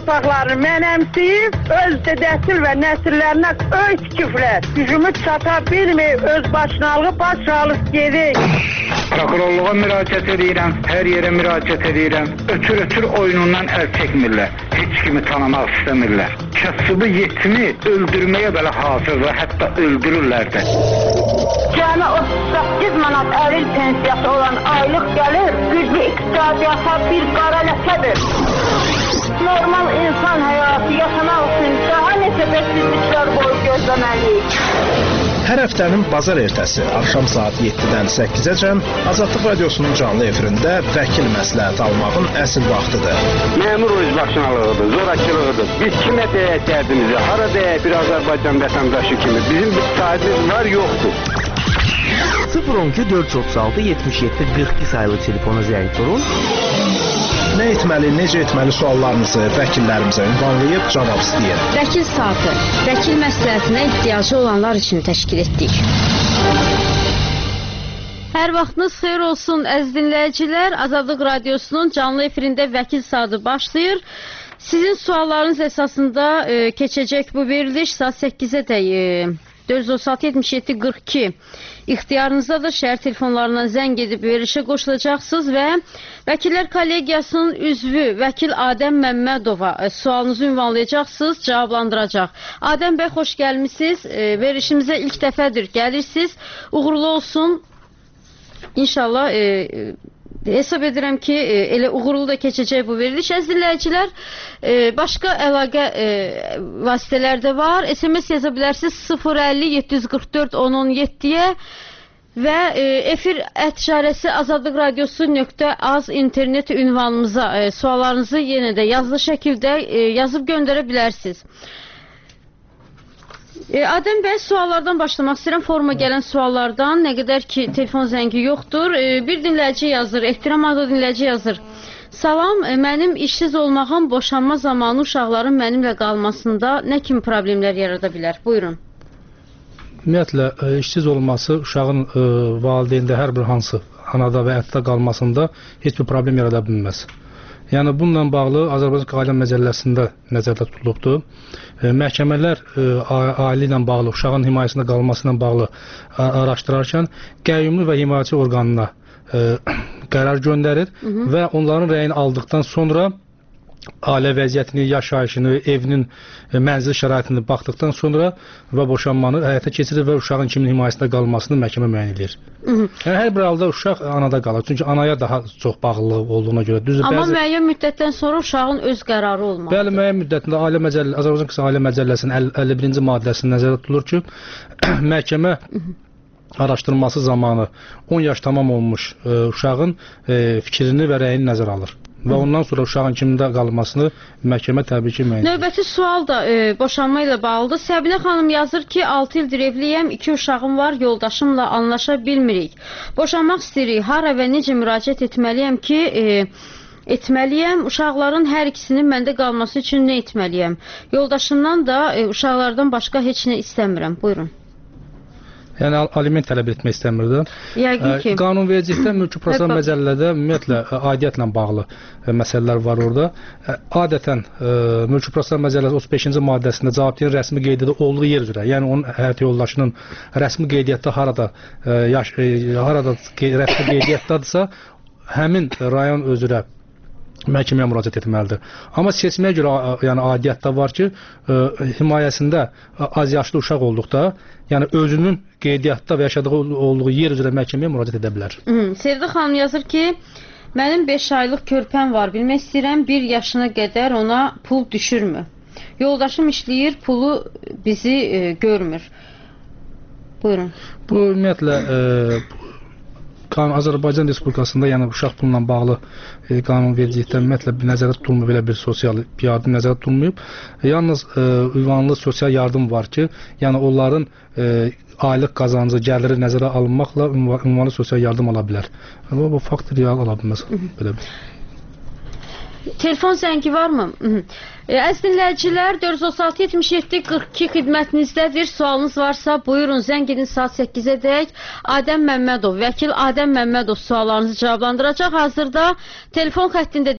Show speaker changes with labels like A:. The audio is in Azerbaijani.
A: torpaqlarını mənəmsiyib, öz nəsil və nəsillərinə öz küflər gücümü çata bilmir, öz başınalığı başsağlıq gedir.
B: Prokurorluğa müraciət edirəm, hər yerə müraciət edirəm. Ötür oyunundan əl çəkmirlər, heç kimi tanımaq istəmirlər. Kasıbı yetimi öldürməyə belə hazırlar, hətta öldürürlər də.
A: Cəmi 38 manat əril pensiyası olan aylıq gəlir, güclü iqtisadiyyata bir qara ləkədir. Normal insan həyatı yaşamaq üçün daha neçə bəksizliklər boyu gözləməliyik.
C: Hər həftənin bazar ertəsi axşam saat 7-dən 8-əcən Azadlıq Radiosunun canlı efirində vəkil məsləhət almağın əsl vaxtıdır.
D: Məmur özbaşınalığıdır, zorakılığıdır. Biz kimə deyək dərdimizi, hara deyək bir Azərbaycan vətəndaşı kimi. Bizim bir sahibimiz var, yoxdur.
E: 012 436 77 42 sayılı telefona zəng vurun.
C: Nə etməli, necə etməli suallarınızı vəkillərimizə ünvanlayıb cavab istəyir.
F: Vəkil saatı, vəkil məsləhətinə ehtiyacı olanlar üçün təşkil etdik. Hər vaxtınız xeyir olsun əziz dinləyicilər. Azadlıq Radiosunun canlı efirində vəkil saatı başlayır. Sizin suallarınız əsasında keçəcək bu veriliş saat 8-ə 436-77-42 ixtiyarınızdadır. Şəhər telefonlarından zəng edib verilişə qoşulacaqsınız və Vəkillər Kollegiyasının üzvü vəkil Adəm Məmmədova sualınızı ünvanlayacaqsınız, cavablandıracaq. Adəm bəy, xoş gəlmişsiniz. Verilişimizə ilk dəfədir gəlirsiniz. Uğurlu olsun. İnşallah hesab edirəm ki, elə uğurlu da keçəcək bu veriliş. Əziz dinləyicilər, başqa əlaqə vasitələr də var. SMS yaza bilərsiniz 050-744-1017-yə və efir @işarəsi azadlıqradiosu.az internet ünvanımıza suallarınızı yenə də yazılı şəkildə yazıb göndərə bilərsiniz. Adəm bəy, suallardan başlamaq istəyirəm. Forma gələn suallardan, nə qədər ki telefon zəngi yoxdur. Bir dinləyici yazır, ehtiram adlı dinləyici yazır. Salam, mənim işsiz olmağım boşanma zamanı uşaqların mənimlə qalmasında nə kimi problemlər yarada bilər? Buyurun.
G: Ümumiyyətlə, işsiz olması uşağın valideyndə hər bir hansı anada və ətdə qalmasında heç bir problem yarada bilməz. Yəni, bununla bağlı Azərbaycan Ailə Məcəlləsində nəzərdə tutulubdur. Məhkəmələr ailə ilə bağlı, uşağın himayəsində qalması ilə bağlı araşdırarkən qəyyumlu və himayəçi orqanına qərar göndərir və onların rəyini aldıqdan sonra ailə vəziyyətini, yaşayışını, evinin mənzil şəraitini baxdıqdan sonra və boşanmanı həyata keçirir və uşağın kimin himayəsində qalmasını məhkəmə müəyyən edir. Yəni, hər bir halda uşaq anada qalır. Çünki anaya daha çox bağlılığı olduğuna görə. Düzdür,
F: amma müəyyən müddətdən sonra uşağın öz qərarı olmalıdır. Bəli,
G: müəyyən müddətində Azərbaycan Qısa Ailə Məcəlləsinin 51-ci maddəsində nəzərdə tutulur ki, məhkəmə araşdırması zamanı 10 yaş tamam olmuş uşağın fikrini və rəyini nəzərə alır. Və ondan sonra uşağın kimdə qalmasını məhkəmə təbii ki müəyyən edir.
F: Növbəti sual da boşanma ilə bağlıdır. Səbinə xanım yazır ki, 6 ildir evliyəm, 2 uşağım var, yoldaşımla anlaşa bilmirik. Boşanmaq istəyirik, hara və necə müraciət etməliyəm ki, uşaqların hər ikisinin məndə qalması üçün nə etməliyəm? Yoldaşımdan da uşaqlardan başqa heç nə istəmirəm. Buyurun.
G: Yəni, aliment tələb etmək istəmirdim.
F: Yəqin ki.
G: Qanunvericilikdə mülki prosessual məcəllədə ümumiyyətlə aidiyyətlə bağlı məsələlər var orada. Adətən mülki prosessual məcəlləsi 35-ci maddəsində cavabdehin rəsmi qeydiyyatı olduğu yer üzrə, yəni onun həyat yoldaşının rəsmi qeydiyyatda harada rəsmi qeydiyyatdadırsa, həmin rayon üzrə məhkəməyə müraciət etməlidir. Amma seçməyə görə yəni aidiyyatda var ki, himayəsində az yaşlı uşaq olduqda, yəni özünün qeydiyyatda və yaşadığı olduğu yer üzrə məhkəməyə müraciət edə bilər.
F: Sevda xanım yazır ki, mənim 5 aylıq körpəm var, bilmək istəyirəm 1 yaşına qədər ona pul düşürmü? Yoldaşım işləyir, pulu bizi görmür. Buyurun.
G: Bu ümumiyyətlə Azərbaycan Respublikasında, yəni uşaq pulla bağlı qanunvericilikdə ümumiyyətlə nəzərdə tutulmuyub, belə bir sosial yardım nəzərdə tutulmuyub. Yalnız ünvanlı sosial yardım var ki, yəni onların aylıq qazancı, gəliri nəzərə alınmaqla ünvanlı sosial yardım ala bilər. Bu fakt real ala bilməz. Belə bir.
F: Telefon zəngi varmı? Əziz dinləyicilər, 436-77-42 xidmətinizdədir. Sualınız varsa buyurun, zəng edin saat 8-ədək. Adəm Məmmədov, vəkil Adəm Məmmədov suallarınızı cavablandıracaq. Hazırda telefon xəttində